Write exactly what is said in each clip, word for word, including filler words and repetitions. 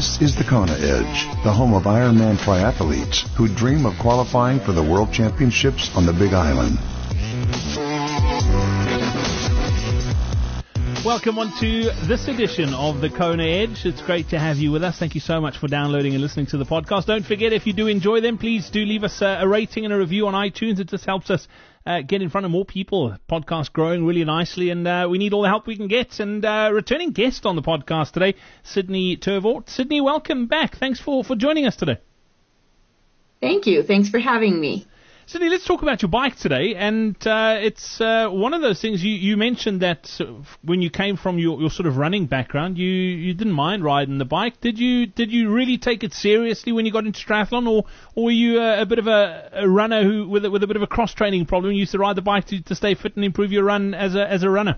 This is the Kona Edge, the home of Ironman triathletes who dream of qualifying for the World Championships on the Big Island. Welcome on to this edition of the Kona Edge. It's great to have you with us. Thank you so much for downloading and listening to the podcast. Don't forget, if you do enjoy them, please do leave us a, a rating and a review on iTunes. It just helps us uh, get in front of more people. Podcast growing really nicely, and uh, we need all the help we can get. And uh, returning guest on the podcast today, Sydney Tervort. Sydney, welcome back. Thanks for, for joining us today. Thank you. Thanks for having me. Sydney, let's talk about your bike today, and uh, it's uh, one of those things you, you mentioned that when you came from your, your sort of running background, you, you didn't mind riding the bike. Did you did you really take it seriously when you got into triathlon, or, or were you a, a bit of a, a runner who with a, with a bit of a cross training problem? You used to ride the bike to, to stay fit and improve your run as a as a runner.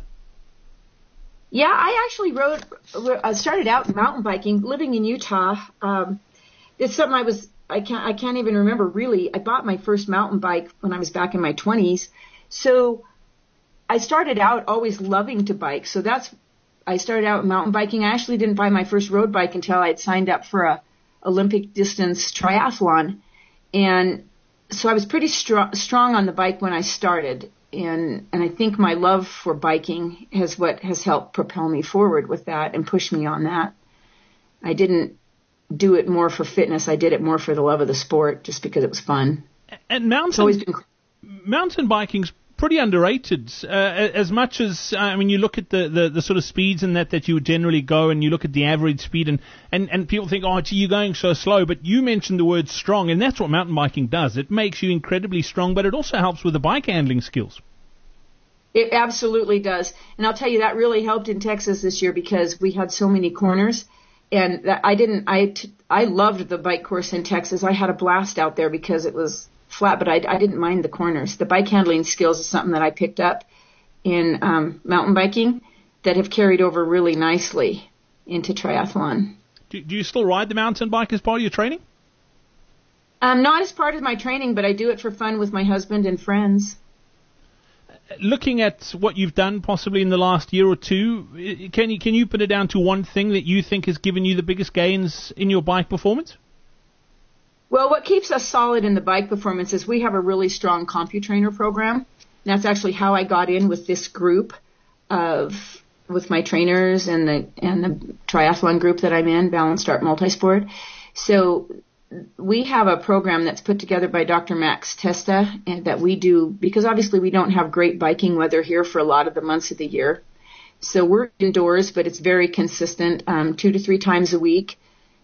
Yeah, I actually rode. I started out mountain biking, living in Utah. Um, it's something I was. I can't, I can't even remember really. I bought my first mountain bike when I was back in my twenties. So I started out always loving to bike. So that's, I started out mountain biking. I actually didn't buy my first road bike until I had signed up for a Olympic distance triathlon. And so I was pretty str- strong on the bike when I started. And, and I think my love for biking has what has helped propel me forward with that and push me on that. I didn't do it more for fitness. I did it more for the love of the sport, just because it was fun. And mountain been... mountain biking's pretty underrated. Uh, as much as, I mean, you look at the, the, the sort of speeds and that that you would generally go, and you look at the average speed, and, and, and people think, oh, gee, you're going so slow. But you mentioned the word strong, and that's what mountain biking does. It makes you incredibly strong, but it also helps with the bike handling skills. It absolutely does. And I'll tell you, that really helped in Texas this year because we had so many corners. And that I didn't, I, t- I loved the bike course in Texas. I had a blast out there because it was flat, but I, I didn't mind the corners. The bike handling skills is something that I picked up in um, mountain biking that have carried over really nicely into triathlon. Do, do you still ride the mountain bike as part of your training? Um, not as part of my training, but I do it for fun with my husband and friends. Looking at what you've done possibly in the last year or two, can you can you put it down to one thing that you think has given you the biggest gains in your bike performance? Well, what keeps us solid in the bike performance is we have a really strong CompuTrainer program. And that's actually how I got in with this group of with my trainers and the and the triathlon group that I'm in, Balanced Art Multisport. So we have a program that's put together by Doctor Max Testa and that we do because obviously we don't have great biking weather here for a lot of the months of the year. So we're indoors, but it's very consistent, um, two to three times a week.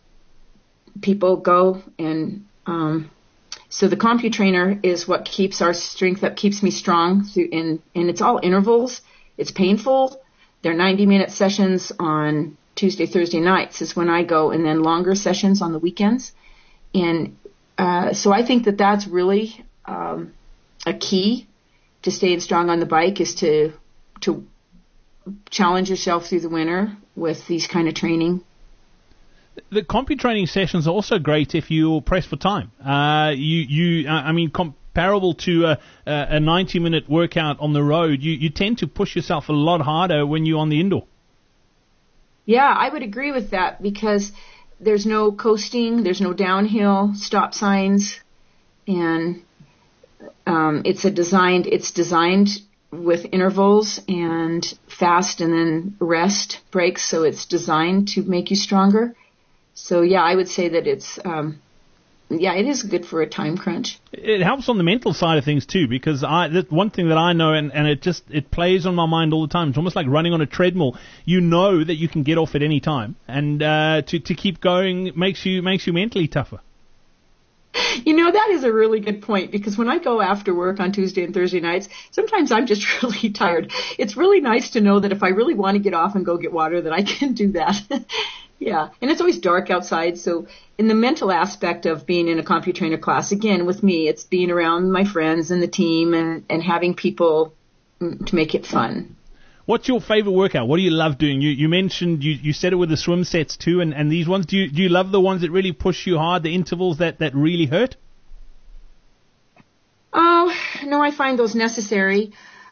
People go and um, so the CompuTrainer is what keeps our strength up, keeps me strong through, and, and it's all intervals. It's painful. They're ninety minute sessions on Tuesday, Thursday nights is when I go, and then longer sessions on the weekends. And uh, so I think that that's really um, a key to staying strong on the bike is to to challenge yourself through the winter with these kind of training. The CompuTraining sessions are also great if you're pressed for time. Uh, you, you, uh, I mean, comparable to a, a ninety minute workout on the road, you, you tend to push yourself a lot harder when you're on the indoor. Yeah, I would agree with that because there's no coasting, there's no downhill stop signs, and um, it's a designed. It's designed with intervals and fast and then rest breaks, so it's designed to make you stronger. So yeah, I would say that it's um, yeah, it is good for a time crunch. It helps on the mental side of things too, because I that one thing that I know, and, and it just it plays on my mind all the time. It's almost like running on a treadmill. You know that you can get off at any time, and uh, to to keep going makes you makes you mentally tougher. You know, that is a really good point, because when I go after work on Tuesday and Thursday nights, sometimes I'm just really tired. It's really nice to know that if I really want to get off and go get water, that I can do that. Yeah, and it's always dark outside, so in the mental aspect of being in a CompuTrainer class, again, with me, it's being around my friends and the team and, and having people to make it fun. What's your favorite workout? What do you love doing? You you mentioned, you, you said it with the swim sets too, and, and these ones, do you, do you love the ones that really push you hard, the intervals that, that really hurt? Oh, no, I find those necessary.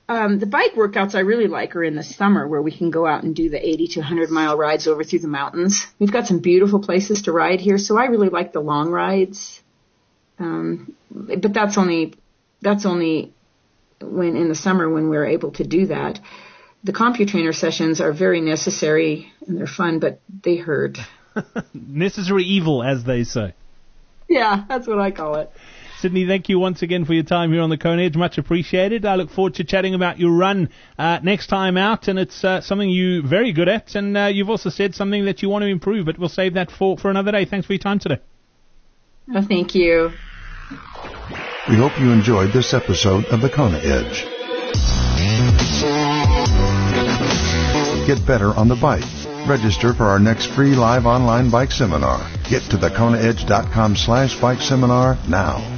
um, the bike workouts I really like are in the summer, where we can go out and do the eighty to one hundred mile rides over through the mountains. We've got some beautiful places to ride here, so I really like the long rides. Um, but that's only that's only when in the summer when we're able to do that. The CompuTrainer sessions are very necessary and they're fun, but they hurt. Necessary evil, as they say. Yeah, that's what I call it. Sydney, thank you once again for your time here on the Kona Edge. Much appreciated. I look forward to chatting about your run uh, next time out, and it's uh, something you're very good at, and uh, you've also said something that you want to improve, but we'll save that for, for another day. Thanks for your time today. Oh, thank you. We hope you enjoyed this episode of the Kona Edge. Get better on the bike. Register for our next free live online bike seminar. Get to the kona edge dot com slash bike seminar now.